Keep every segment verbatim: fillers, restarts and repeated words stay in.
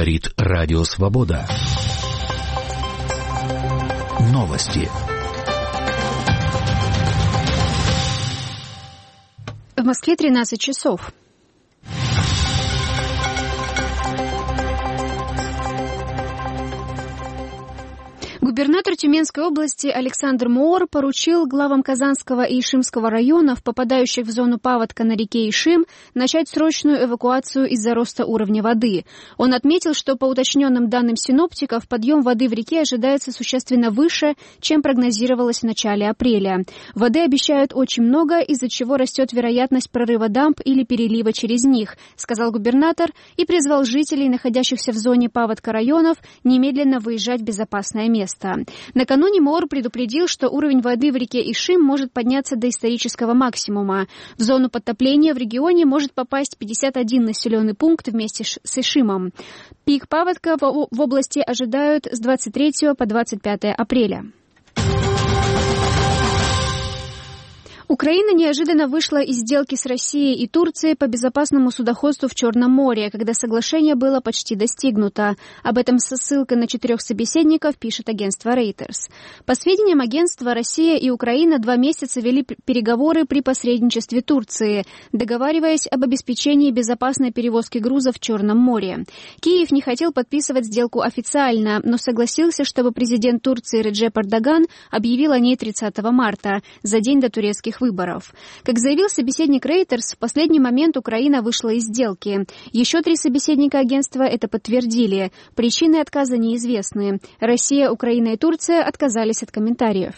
Говорит Радио Свобода. Новости. В Москве тринадцать часов. Губернатор Тюменской области Александр Моор поручил главам Казанского и Ишимского районов, попадающих в зону паводка на реке Ишим, начать срочную эвакуацию из-за роста уровня воды. Он отметил, что по уточненным данным синоптиков, подъем воды в реке ожидается существенно выше, чем прогнозировалось в начале апреля. Воды обещают очень много, из-за чего растет вероятность прорыва дамб или перелива через них, сказал губернатор и призвал жителей, находящихся в зоне паводка районов, немедленно выезжать в безопасное место. Накануне Моор предупредил, что уровень воды в реке Ишим может подняться до исторического максимума. В зону подтопления в регионе может попасть пятьдесят один населенный пункт вместе с Ишимом. Пик паводка в области ожидают с двадцать третьего по двадцать пятое апреля. Украина неожиданно вышла из сделки с Россией и Турцией по безопасному судоходству в Черном море, когда соглашение было почти достигнуто. Об этом со ссылкой на четырех собеседников пишет агентство Reuters. По сведениям агентства, Россия и Украина два месяца вели переговоры при посредничестве Турции, договариваясь об обеспечении безопасной перевозки грузов в Черном море. Киев не хотел подписывать сделку официально, но согласился, чтобы президент Турции Реджеп Эрдоган объявил о ней тридцатого марта, за день до турецких выборов. Как заявил собеседник Reuters, в последний момент Украина вышла из сделки. Еще три собеседника агентства это подтвердили. Причины отказа неизвестны. Россия, Украина и Турция отказались от комментариев.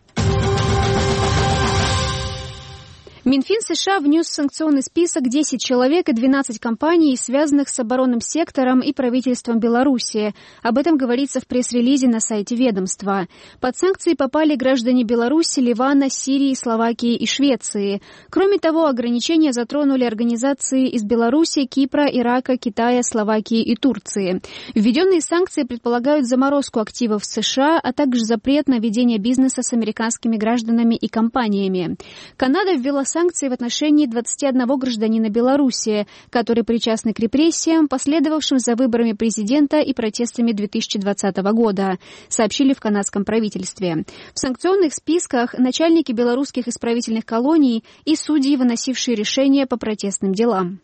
Минфин США внес в санкционный список десять человек и двенадцать компаний, связанных с оборонным сектором и правительством Беларуси. Об этом говорится в пресс-релизе на сайте ведомства. Под санкции попали граждане Беларуси, Ливана, Сирии, Словакии и Швеции. Кроме того, ограничения затронули организации из Беларуси, Кипра, Ирака, Китая, Словакии и Турции. Введенные санкции предполагают заморозку активов в США, а также запрет на ведение бизнеса с американскими гражданами и компаниями. Канада ввела санкции в отношении двадцати одного гражданина Беларуси, которые причастны к репрессиям, последовавшим за выборами президента и протестами две тысячи двадцатого года, сообщили в канадском правительстве. В санкционных списках начальники белорусских исправительных колоний и судьи, выносившие решения по протестным делам.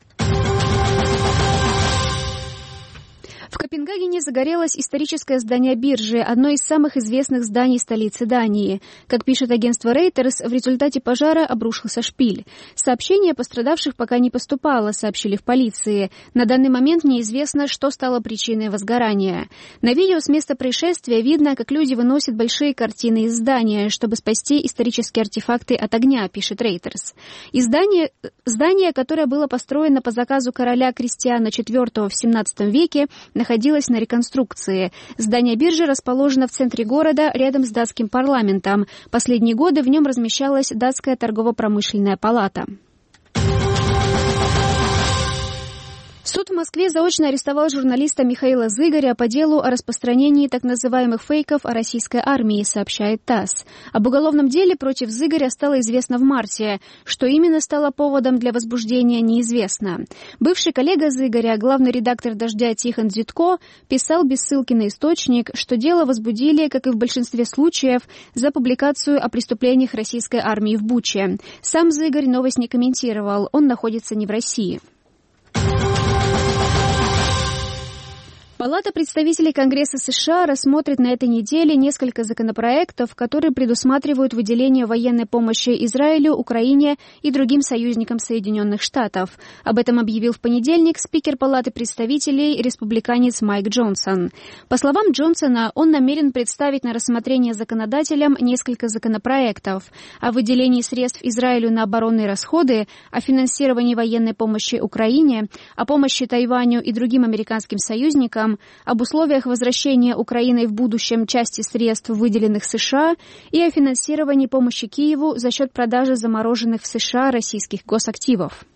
В Копенгагене загорелось историческое здание биржи, одно из самых известных зданий столицы Дании. Как пишет агентство Reuters, в результате пожара обрушился шпиль. Сообщение о пострадавших пока не поступало, сообщили в полиции. На данный момент неизвестно, что стало причиной возгорания. На видео с места происшествия видно, как люди выносят большие картины из здания, чтобы спасти исторические артефакты от огня, пишет Reuters. Издание, здание, которое было построено по заказу короля Кристиана четвёртого в семнадцатом веке, находилась на реконструкции. Здание биржи расположено в центре города, рядом с датским парламентом. Последние годы в нем размещалась датская торгово-промышленная палата. Суд в Москве заочно арестовал журналиста Михаила Зыгоря по делу о распространении так называемых фейков о российской армии, сообщает ТАСС. Об уголовном деле против Зыгоря стало известно в марте. Что именно стало поводом для возбуждения, неизвестно. Бывший коллега Зыгоря, главный редактор «Дождя» Тихон Дзитко, писал без ссылки на источник, что дело возбудили, как и в большинстве случаев, за публикацию о преступлениях российской армии в Буче. Сам Зыгорь новость не комментировал, он находится не в России. Палата представителей Конгресса США рассмотрит на этой неделе несколько законопроектов, которые предусматривают выделение военной помощи Израилю, Украине и другим союзникам Соединенных Штатов. Об этом объявил в понедельник спикер Палаты представителей, республиканец Майк Джонсон. По словам Джонсона, он намерен представить на рассмотрение законодателям несколько законопроектов о выделении средств Израилю на оборонные расходы, о финансировании военной помощи Украине, о помощи Тайваню и другим американским союзникам, об условиях возвращения Украиной в будущем части средств, выделенных США, и о финансировании помощи Киеву за счет продажи замороженных в США российских госактивов.